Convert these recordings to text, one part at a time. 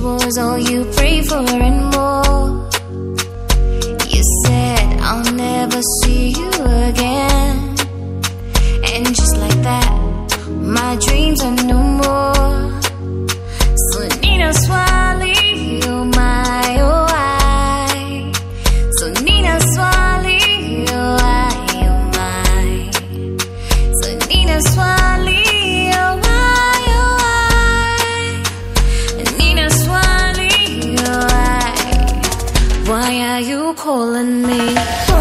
was all you prayed for and more. You said I'll never see you again, and just like that, my dreams are no more. So Nina Swali, oh my, oh I. So Nina Swali, oh I, oh my. So Nina Swali, oh I, oh I. Nina Swali, oh I. Why are you calling me?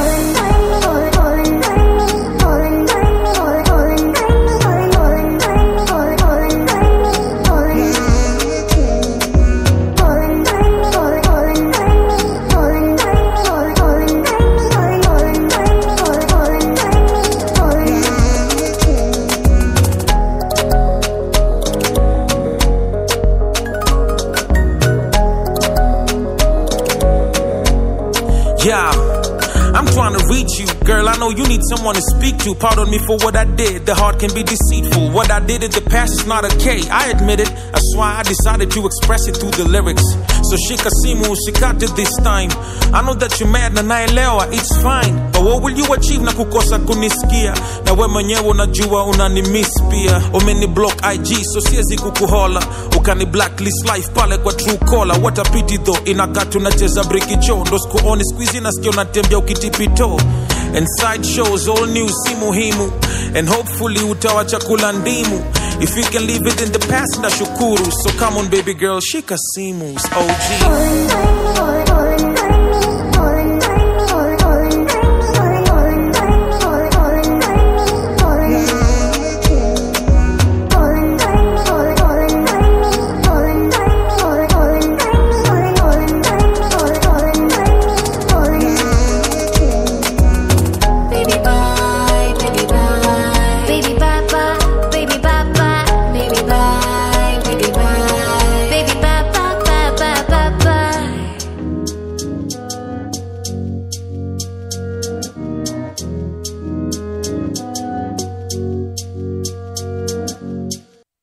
Yeah, I'm trying to reach you, girl. I know you need someone to speak to. Pardon me for what I did. The heart can be deceitful. What I did in the past is not okay. I admit it. That's why I decided to express it through the lyrics. So shika simu, shikate this time. I know that you're mad na naelewa, it's fine. But what will you achieve na kukosa kunisikia? Na we mwenyewe unajua unanimiss pia. Umeni block IG, so siezi kukuhola. Ukani blacklist life pale kwa true caller. What a pity though, inakaa tunacheza brikicho. Ndo sikuoni squeezy nasikia unatembea ukitipito. And side shows, all new si muhimu. And hopefully utawacha kula ndimu. If you can leave it in the past, na shukuru. So come on baby girl, shika simus, OG.